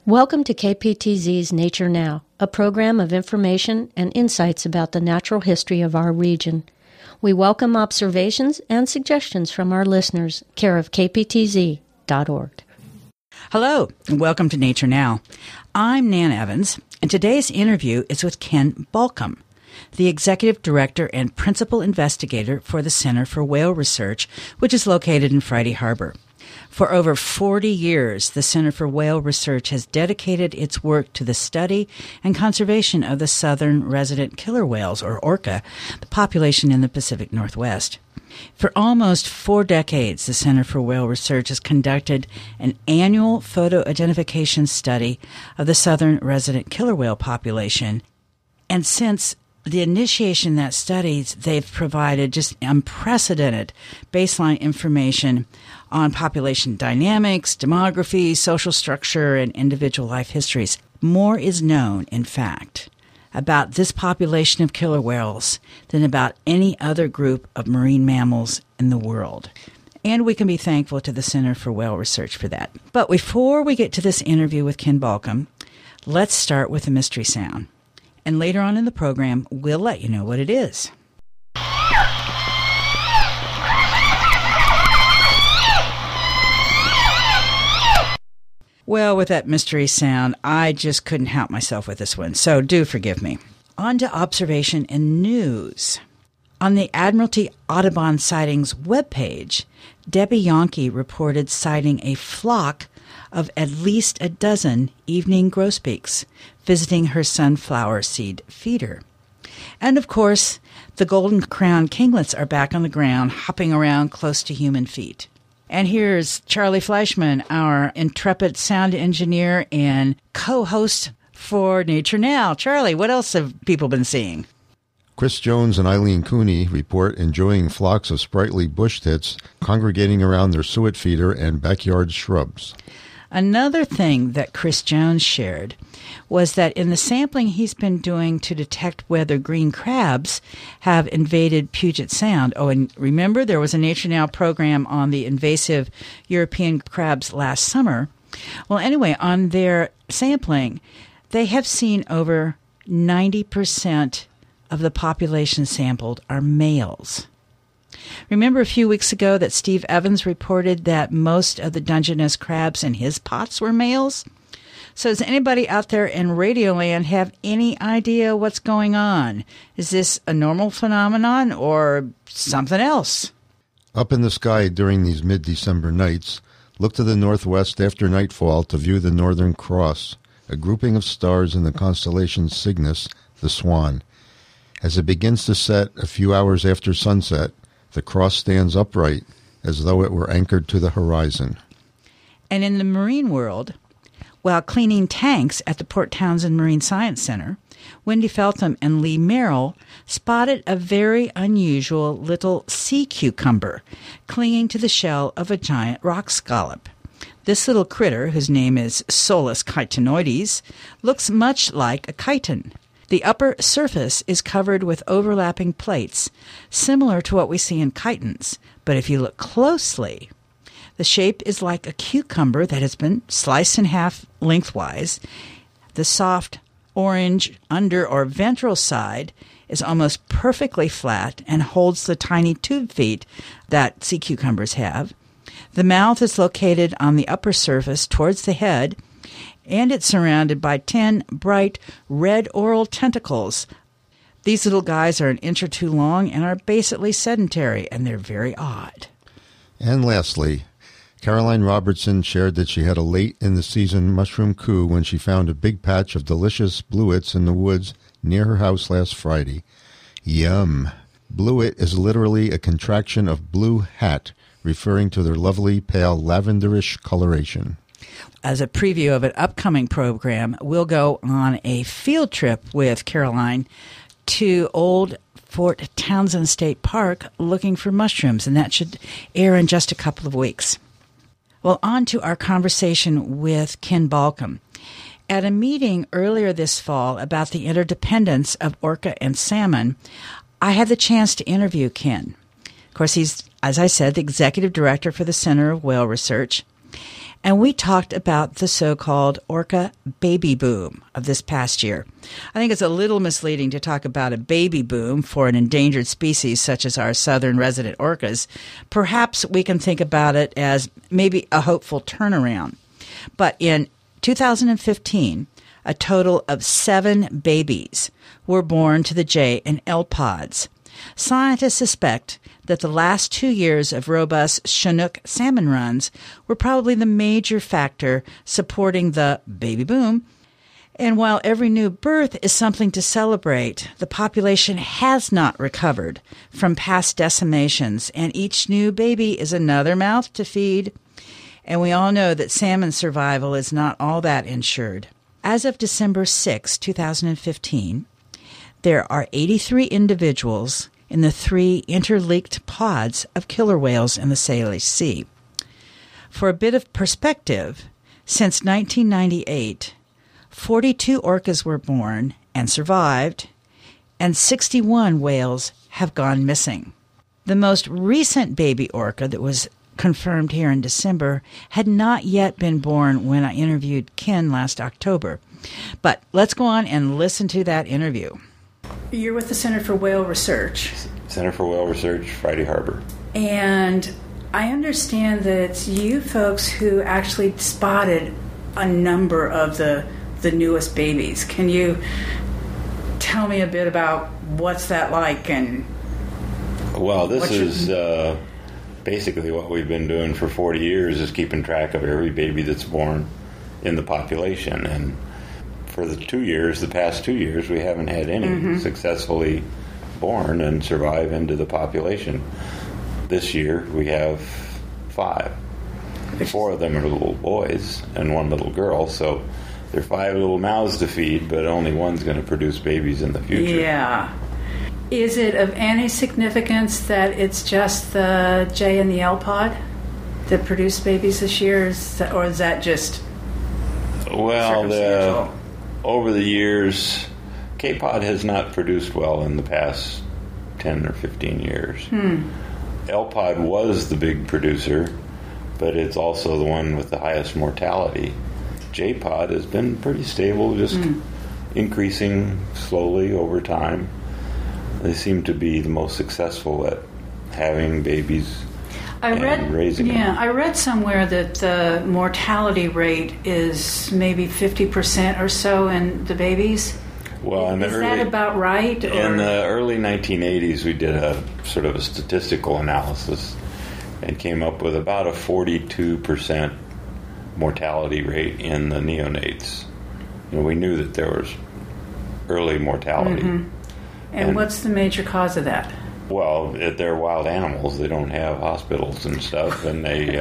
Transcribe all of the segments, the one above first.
Welcome to KPTZ's Nature Now, a program of information and insights about the natural history of our region. We welcome observations and suggestions from our listeners, care of kptz.org. Hello, and welcome to Nature Now. I'm Nan Evans, and today's interview is with Ken Balcom, the Executive Director and Principal Investigator for the Center for Whale Research, which is located in Friday Harbor. For over 40 years, the Center for Whale Research has dedicated its work to the study and conservation of the southern resident killer whales, or orca, the population in the Pacific Northwest. For almost 4 decades, the Center for Whale Research has conducted an annual photo identification study of the southern resident killer whale population. And since the initiation of that study, they've provided just unprecedented baseline information on population dynamics, demography, social structure, and individual life histories. More is known, in fact, about this population of killer whales than about any other group of marine mammals in the world. And we can be thankful to the Center for Whale Research for that. But before we get to this interview with Ken Balcom, let's start with a mystery sound. And later on in the program, we'll let you know what it is. Well, with that mystery sound, I just couldn't help myself with this one, so do forgive me. On to observation and news. On the Admiralty Audubon Sightings webpage, Debbie Yonke reported sighting a flock of at least a dozen evening grosbeaks visiting her sunflower seed feeder. And of course, the golden-crowned kinglets are back on the ground, hopping around close to human feet. And here's Charlie Fleischman, our intrepid sound engineer and co-host for Nature Now. Charlie, what else have people been seeing? Chris Jones and Eileen Cooney report enjoying flocks of sprightly bush tits congregating around their suet feeder and backyard shrubs. Another thing that Chris Jones shared was that in the sampling he's been doing to detect whether green crabs have invaded Puget Sound. Oh, and remember, there was a Nature Now program on the invasive European crabs last summer. Well, anyway, on their sampling, they have seen over 90% of the population sampled are males. Remember a few weeks ago that Steve Evans reported that most of the Dungeness crabs in his pots were males? So does anybody out there in Radioland have any idea what's going on? Is this a normal phenomenon or something else? Up in the sky during these mid-December nights, look to the northwest after nightfall to view the Northern Cross, a grouping of stars in the constellation Cygnus, the Swan. As it begins to set a few hours after sunset, the cross stands upright as though it were anchored to the horizon. And in the marine world, while cleaning tanks at the Port Townsend Marine Science Center, Wendy Feltham and Lee Merrill spotted a very unusual little sea cucumber clinging to the shell of a giant rock scallop. This little critter, whose name is Solus chitinoides, looks much like a chitin. The upper surface is covered with overlapping plates, similar to what we see in chitins, but if you look closely, the shape is like a cucumber that has been sliced in half lengthwise. The soft orange under or ventral side is almost perfectly flat and holds the tiny tube feet that sea cucumbers have. The mouth is located on the upper surface towards the head, and it's surrounded by 10 bright red oral tentacles. These little guys are an inch or two long and are basically sedentary, and they're very odd. And lastly, Caroline Robertson shared that she had a late-in-the-season mushroom coup when she found a big patch of delicious bluets in the woods near her house last Friday. Yum! Bluet is literally a contraction of blue hat, referring to their lovely pale lavenderish coloration. As a preview of an upcoming program, we'll go on a field trip with Caroline to Old Fort Townsend State Park looking for mushrooms, and that should air in just a couple of weeks. Well, on to our conversation with Ken Balcom. At a meeting earlier this fall about the interdependence of orca and salmon, I had the chance to interview Ken. Of course, he's, as I said, the executive director for the Center of Whale Research. And we talked about the so-called orca baby boom of this past year. I think it's a little misleading to talk about a baby boom for an endangered species such as our southern resident orcas. Perhaps we can think about it as maybe a hopeful turnaround. But in 2015, a total of 7 babies were born to the J and L pods. Scientists suspect that the last 2 years of robust Chinook salmon runs were probably the major factor supporting the baby boom. And while every new birth is something to celebrate, the population has not recovered from past decimations, and each new baby is another mouth to feed. And we all know that salmon survival is not all that ensured. As of December 6, 2015, there are 83 individuals in the 3 interleaked pods of killer whales in the Salish Sea. For a bit of perspective, since 1998, 42 orcas were born and survived, and 61 whales have gone missing. The most recent baby orca that was confirmed here in December had not yet been born when I interviewed Ken last October. But let's go on and listen to that interview. You're with the Center for Whale Research. Center for Whale Research, Friday Harbor. And I understand that it's you folks who actually spotted a number of the newest babies. Can you tell me a bit about what's that like? And well, this is basically what we've been doing for 40 years is keeping track of every baby that's born in the population. And for the past 2 years, we haven't had any successfully born and survive into the population. This year, we have 5. 4 of them are little boys and 1 little girl, so there are 5 little mouths to feed, but only one's going to produce babies in the future. Yeah. Is it of any significance that it's just the J and the L pod that produced babies this year, or is that just well, over the years, K-pod has not produced well in the past 10 or 15 years. L-pod was the big producer, but it's also the one with the highest mortality. J-pod has been pretty stable, just increasing slowly over time. They seem to be the most successful at having babies and raising them. I read somewhere that the mortality rate is maybe 50% or so in the babies. Well, is that about right? In the early 1980s, we did a sort of a statistical analysis and came up with about a 42% mortality rate in the neonates. We knew that there was early mortality. And what's the major cause of that? Well, they're wild animals. They don't have hospitals and stuff, and they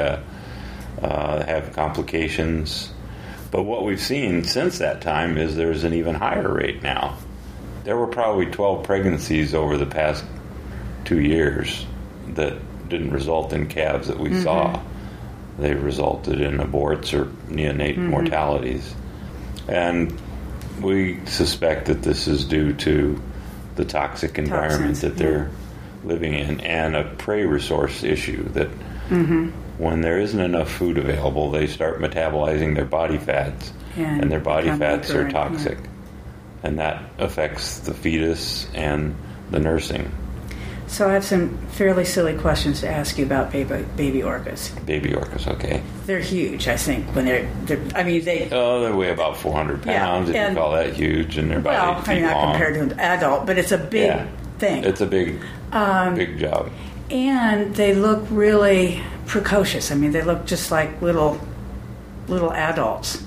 have complications. But what we've seen since that time is there's an even higher rate now. There were probably 12 pregnancies over the past 2 years that didn't result in calves that we saw. They resulted in aborts or neonate mortalities. And we suspect that this is due to the toxic environment that they're living in and a prey resource issue that when there isn't enough food available, they start metabolizing their body fats, and their body fats are toxic. And that affects the fetus and the nursing. So I have some fairly silly questions to ask you about baby orcas. Baby orcas, okay. They're huge, I think, when they weigh about 400 pounds, if you call that huge, and they're about 8 feet long. Not compared to an adult, but it's a big thing. It's a big job. And they look really precocious. I mean, they look just like little adults.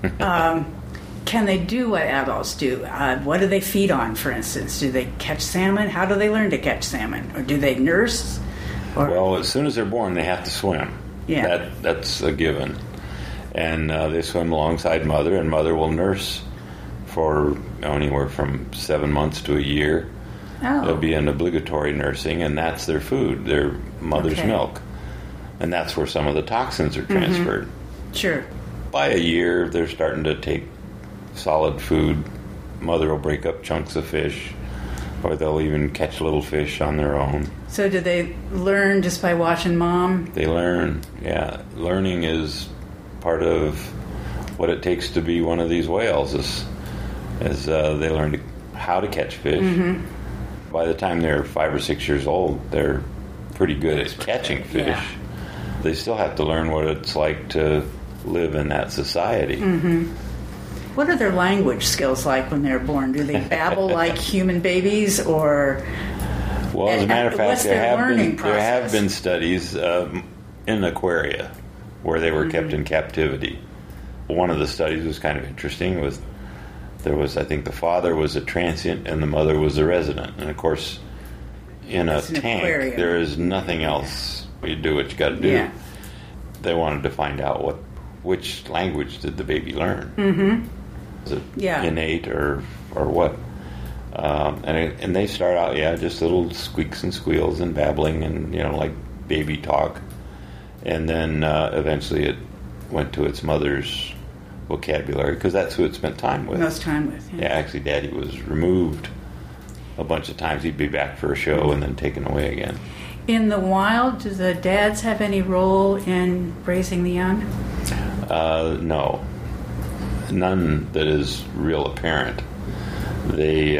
Can they do what adults do? What do they feed on, for instance? Do they catch salmon? How do they learn to catch salmon? Or do they nurse? Well, as soon as they're born, they have to swim. Yeah. That's a given. And they swim alongside mother, and mother will nurse for anywhere from 7 months to a year. There'll be an obligatory nursing, and that's their food, their mother's milk. And that's where some of the toxins are transferred. Sure. By a year, they're starting to take solid food. Mother will break up chunks of fish, or they'll even catch little fish on their own. So do they learn just by watching mom? They learn, yeah. Learning is part of what it takes to be one of these whales is they learn how to catch fish. Mm-hmm. By the time they're 5 or 6 years old, they're pretty good at catching fish. Yeah. They still have to learn what it's like to live in that society. Mm-hmm. What are their language skills like when they're born? Do they babble like human babies, or? Well, as a matter of fact, there have been studies in aquaria where they were kept in captivity. One of the studies was kind of interesting. I think the father was a transient and the mother was a resident. And of course, in a tank, aquarium. There is nothing else. You do what you got to do. Yeah. They wanted to find out which language did the baby learn. Mm-hmm. Is it innate or what? And they start out, just little squeaks and squeals and babbling and, like baby talk. And then eventually it went to its mother's vocabulary because that's who it spent time with. Most time with, yeah. Actually, Daddy was removed a bunch of times. He'd be back for a show and then taken away again. In the wild, do the dads have any role in raising the young? No. None that is real apparent. They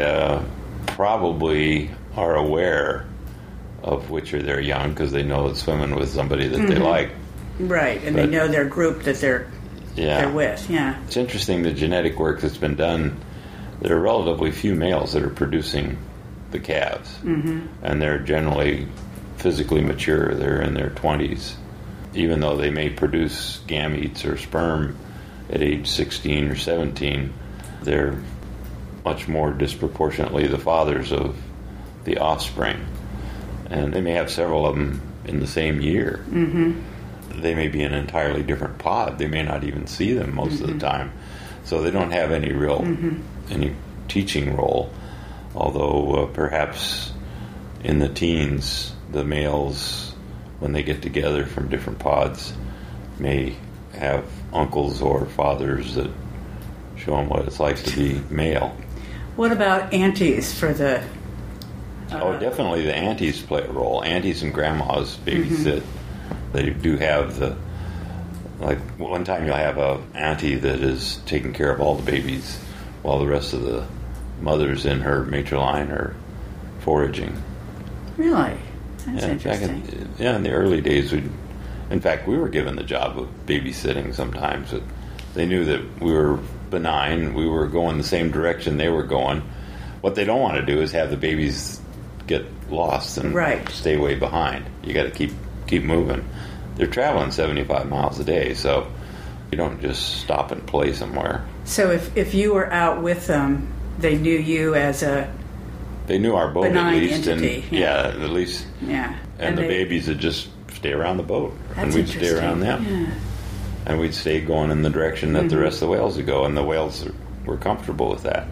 probably are aware of which are their young because they know it's swimming with somebody that they like. Right, and they know their group that they're with, yeah. It's interesting, the genetic work that's been done. There are relatively few males that are producing the calves, and they're generally physically mature. They're in their 20s, even though they may produce gametes or sperm at age 16 or 17. They're much more disproportionately the fathers of the offspring, and they may have several of them in the same year. They may be in an entirely different pod. They may not even see them most of the time, so they don't have any real any teaching role, although perhaps in the teens the males, when they get together from different pods, may have uncles or fathers that show them what it's like to be male. What about aunties for the... definitely the aunties play a role. Aunties and grandmas babysit. They do have like one time you'll have a auntie that is taking care of all the babies while the rest of the mothers in her major line are foraging. Really? That's interesting. In the early days, we were given the job of babysitting sometimes. But they knew that we were benign. We were going the same direction they were going. What they don't want to do is have the babies get lost and stay way behind. You got to keep moving. They're traveling 75 miles a day, so you don't just stop and play somewhere. So if you were out with them, they knew you as a... They knew our boat at least. Entity. And, at least. Yeah. And the babies would just stay around the boat. And we'd stay around them. Yeah. And we'd stay going in the direction that the rest of the whales would go, and the whales were comfortable with that.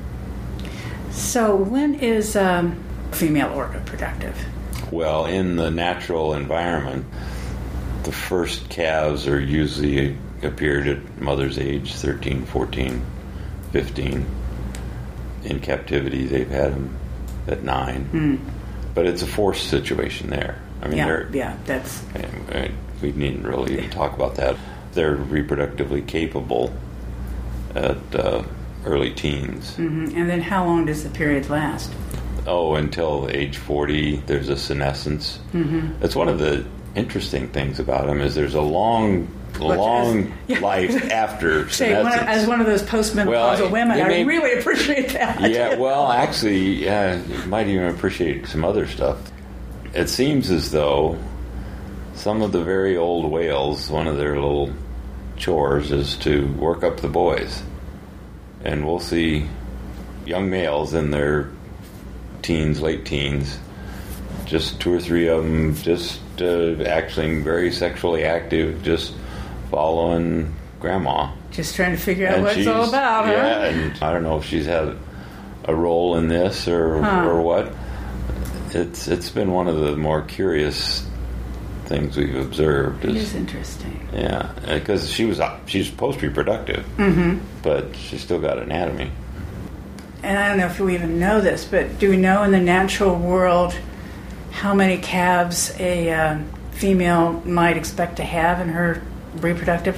So when is female orca productive? Well, in the natural environment, the first calves are usually appeared at mother's age, 13, 14, 15. In captivity, they've had them at 9. But it's a forced situation there. I mean, that's... We needn't really even talk about that. They're reproductively capable at early teens. And then how long does the period last? Until age 40, there's a senescence. That's one of the interesting things about them is there's a long life after senescence. As one of those postmenopausal women, I really appreciate that. Yeah, well, actually, you might even appreciate some other stuff. It seems as though some of the very old whales, one of their little chores is to work up the boys. And we'll see young males in their teens, late teens, just 2 or 3 of them just acting very sexually active, just following grandma. Just trying to figure out what it's all about, huh? Yeah, and I don't know if she's had a role in this or what. It's been one of the more curious things we've observed. It is interesting. Yeah, because she's post-reproductive, but she's still got anatomy. And I don't know if we even know this, but do we know in the natural world how many calves a female might expect to have in her reproductive life?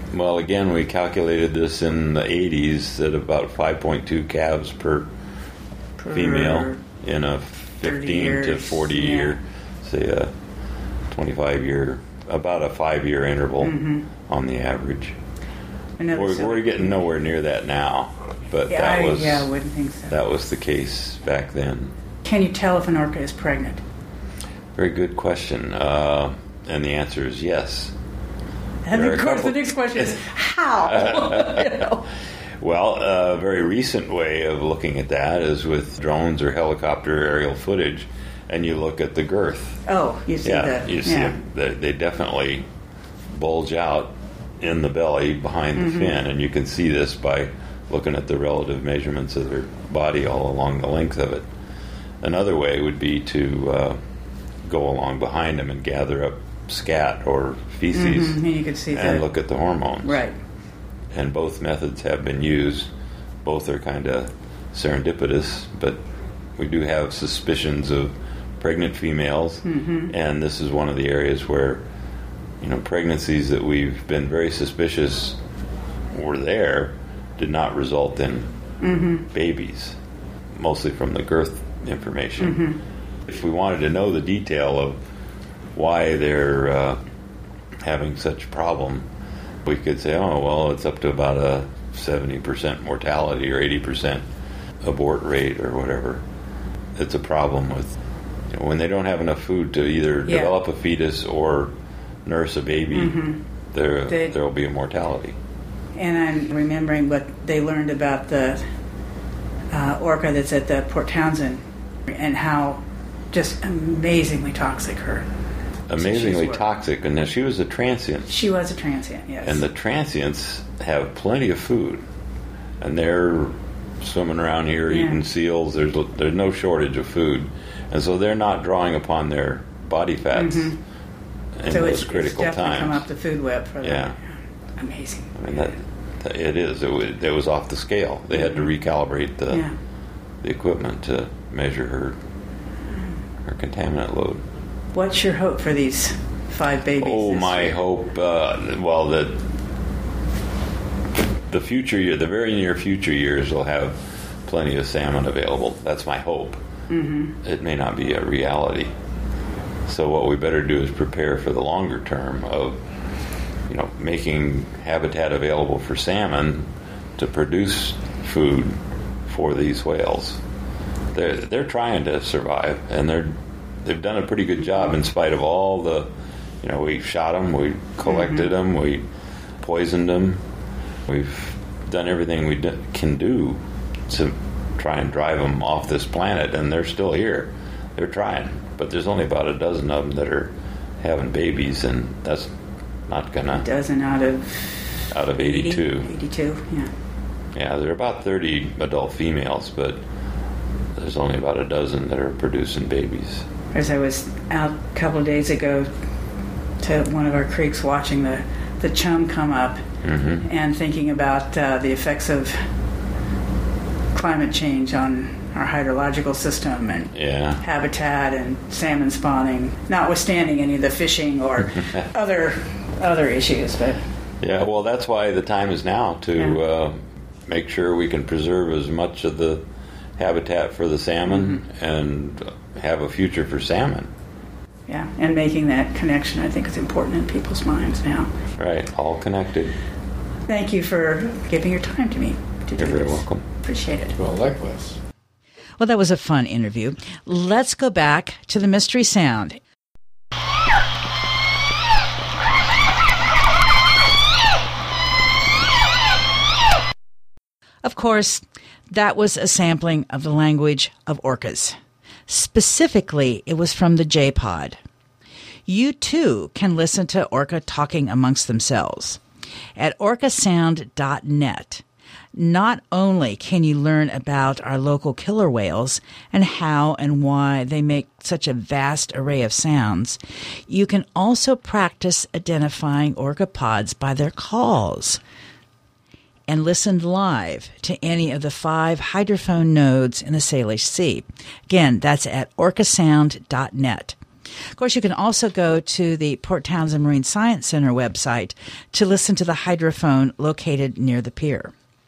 Well, again, we calculated this in the 80s at about 5.2 calves per female in a 15 to 40 year, say a 25 year, about a 5-year interval on the average. We're getting nowhere near that now, but I wouldn't think so. That was the case back then. Can you tell if an orca is pregnant? Very good question, and the answer is yes. And of course, the next question is how. Well, a very recent way of looking at that is with drones or helicopter aerial footage, and you look at the girth. Oh, you see that? You see them. They definitely bulge out in the belly behind the fin, and you can see this by looking at the relative measurements of their body all along the length of it. Another way would be to go along behind them and gather up scat or feces and you can see and look at the hormones. Right. And both methods have been used. Both are kind of serendipitous, but we do have suspicions of pregnant females, and this is one of the areas where pregnancies that we've been very suspicious were there did not result in babies, mostly from the girth information. If we wanted to know the detail of why they're having such a problem, we could say, oh, well, it's up to about a 70% mortality or 80% abort rate or whatever. It's a problem with when they don't have enough food to either develop a fetus or nurse a baby, there will be a mortality. And I'm remembering what they learned about the orca that's at the Port Townsend and how just amazingly toxic her. Amazingly toxic, and now she was a transient. She was a transient, yes. And the transients have plenty of food, and they're swimming around here eating seals. There's no shortage of food, and so they're not drawing upon their body fats in those critical it's definitely times. Come up the food web for them. Yeah, amazing. I mean it is. It was off the scale. They had to recalibrate the equipment to measure her contaminant load. What's your hope for these 5 babies? Oh, my hope. Well, the future year, the very near future years, will have plenty of salmon available. That's my hope. It may not be a reality. So what we better do is prepare for the longer term of, making habitat available for salmon to produce food for these whales. They're trying to survive, and they've done a pretty good job in spite of all the, we shot them, we collected them, we poisoned them. We've done everything we can do to try and drive them off this planet, and they're still here. They're trying, but there's only about a dozen of them that are having babies, and that's not gonna... A dozen out of 82. 82, yeah. Yeah, there are about 30 adult females, but there's only about a dozen that are producing babies. As I was out a couple of days ago to one of our creeks watching the chum come up and thinking about the effects of climate change on our hydrological system and habitat and salmon spawning, notwithstanding any of the fishing or other issues. But well, that's why the time is now to make sure we can preserve as much of the habitat for the salmon and have a future for salmon. Yeah, and making that connection, I think, is important in people's minds now. Right, all connected. Thank you for giving your time to me. You're very welcome. Appreciate it. Well, likewise. Well, that was a fun interview. Let's go back to the mystery sound. Of course, that was a sampling of the language of orcas. Specifically, it was from the J-Pod. You, too, can listen to orca talking amongst themselves. At orcasound.net, not only can you learn about our local killer whales and how and why they make such a vast array of sounds, you can also practice identifying orca pods by their calls and listen live to any of the 5 hydrophone nodes in the Salish Sea. Again, that's at orcasound.net. Of course, you can also go to the Port Townsend Marine Science Center website to listen to the hydrophone located near the pier.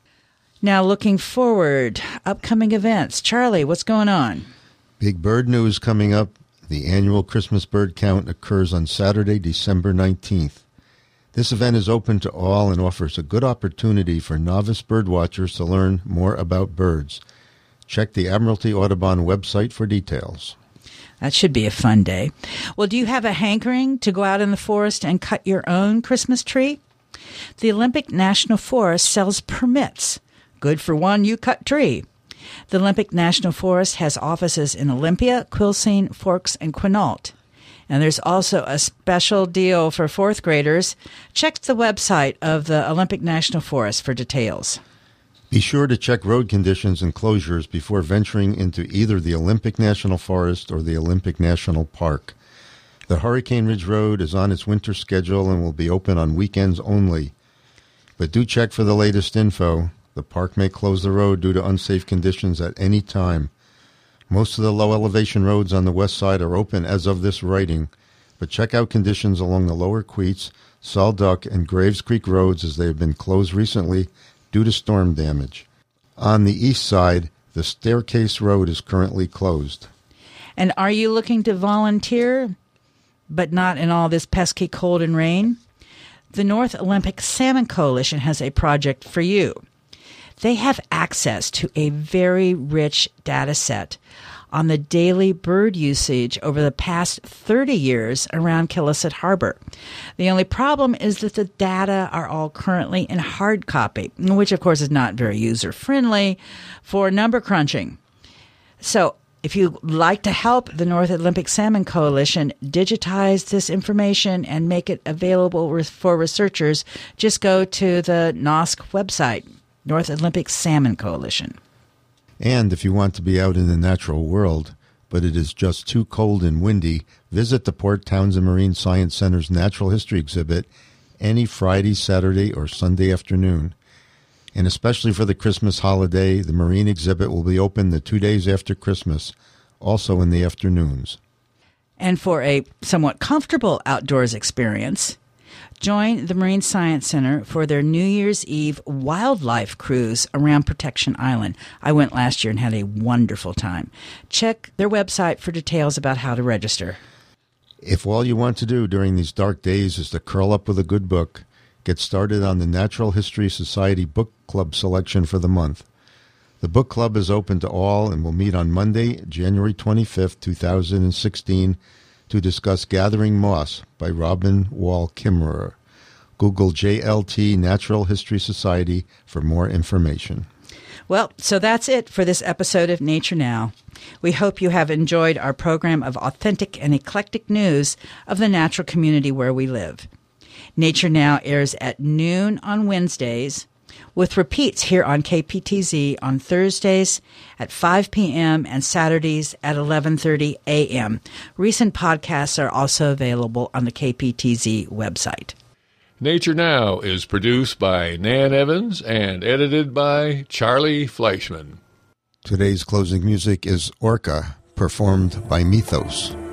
Now, looking forward, upcoming events. Charlie, what's going on? Big bird news coming up. The annual Christmas bird count occurs on Saturday, December 19th. This event is open to all and offers a good opportunity for novice bird watchers to learn more about birds. Check the Admiralty Audubon website for details. That should be a fun day. Well, do you have a hankering to go out in the forest and cut your own Christmas tree? The Olympic National Forest sells permits. Good for one you-cut tree. The Olympic National Forest has offices in Olympia, Quilcene, Forks, and Quinault. And there's also a special deal for fourth graders. Check the website of the Olympic National Forest for details. Be sure to check road conditions and closures before venturing into either the Olympic National Forest or the Olympic National Park. The Hurricane Ridge Road is on its winter schedule and will be open on weekends only. But do check for the latest info. The park may close the road due to unsafe conditions at any time. Most of the low-elevation roads on the west side are open as of this writing, but check out conditions along the lower Queets, Sal Duck, and Graves Creek roads as they have been closed recently due to storm damage. On the east side, the Staircase Road is currently closed. And are you looking to volunteer, but not in all this pesky cold and rain? The North Olympic Salmon Coalition has a project for you. They have access to a very rich data set on the daily bird usage over the past 30 years around Killisset Harbor. The only problem is that the data are all currently in hard copy, which of course is not very user-friendly for number crunching. So if you'd like to help the North Olympic Salmon Coalition digitize this information and make it available for researchers, just go to the NOSC website, North Olympic Salmon Coalition. And if you want to be out in the natural world, but it is just too cold and windy, visit the Port Townsend Marine Science Center's Natural History exhibit any Friday, Saturday, or Sunday afternoon. And especially for the Christmas holiday, the marine exhibit will be open the 2 days after Christmas, also in the afternoons. And for a somewhat comfortable outdoors experience, join the Marine Science Center for their New Year's Eve wildlife cruise around Protection Island. I went last year and had a wonderful time. Check their website for details about how to register. If all you want to do during these dark days is to curl up with a good book, get started on the Natural History Society Book Club selection for the month. The book club is open to all and will meet on Monday, January 25th, 2016, to discuss Gathering Moss by Robin Wall Kimmerer. Google JLT Natural History Society for more information. Well, so that's it for this episode of Nature Now. We hope you have enjoyed our program of authentic and eclectic news of the natural community where we live. Nature Now airs at noon on Wednesdays, with repeats here on KPTZ on Thursdays at 5 p.m. and Saturdays at 11:30 a.m. Recent podcasts are also available on the KPTZ website. Nature Now is produced by Nan Evans and edited by Charlie Fleischman. Today's closing music is Orca, performed by Mythos.